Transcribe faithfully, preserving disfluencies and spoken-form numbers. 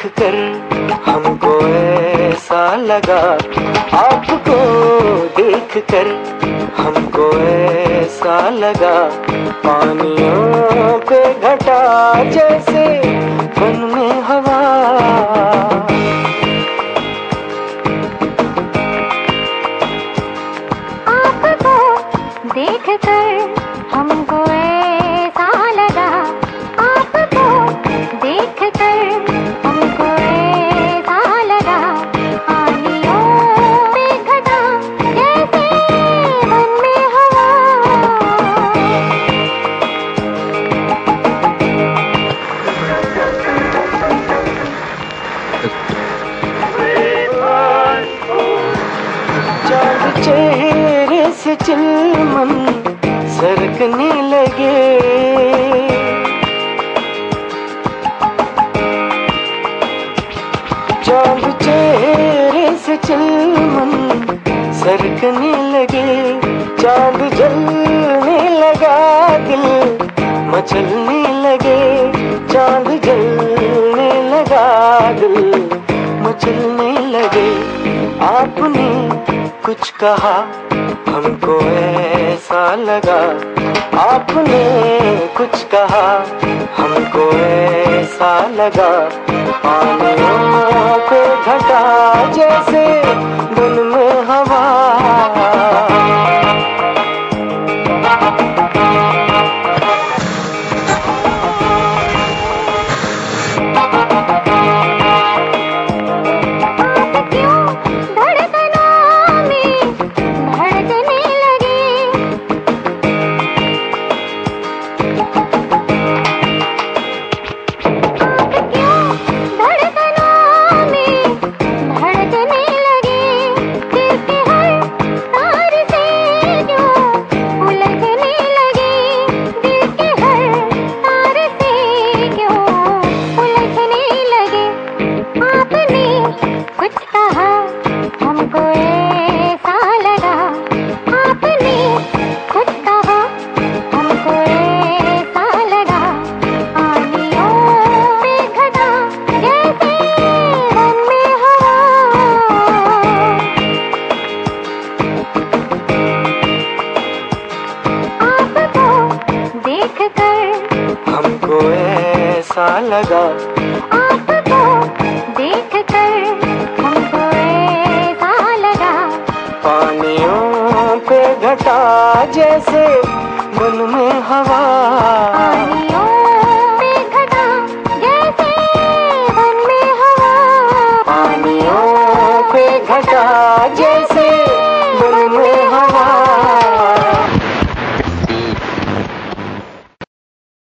देख कर हमको ऐसा लगा, आपको देख कर हमको ऐसा लगा, पानियों पे घटा जैसे वन में हवा। आपको देख कर हमको ऐसा लगा, आपको देख कर हमको ऐसा लगा, पानियों पे घटा जैसे वन में हवा। चाँद चेहरे से चिलमन सरकने लगे, चाँद चेहरे से चिलमन सरकने लगे, चाँद जलने लगा दिल मचलने लगे, चाँद जलने लगा दिल मचलने लगे। आपने कुछ कहा हमको ऐसा लगा, आपने कुछ कहा हमको ऐसा लगा, पानियों पे घटा जैसे दिन में हवा। हमको ऐसा लगा।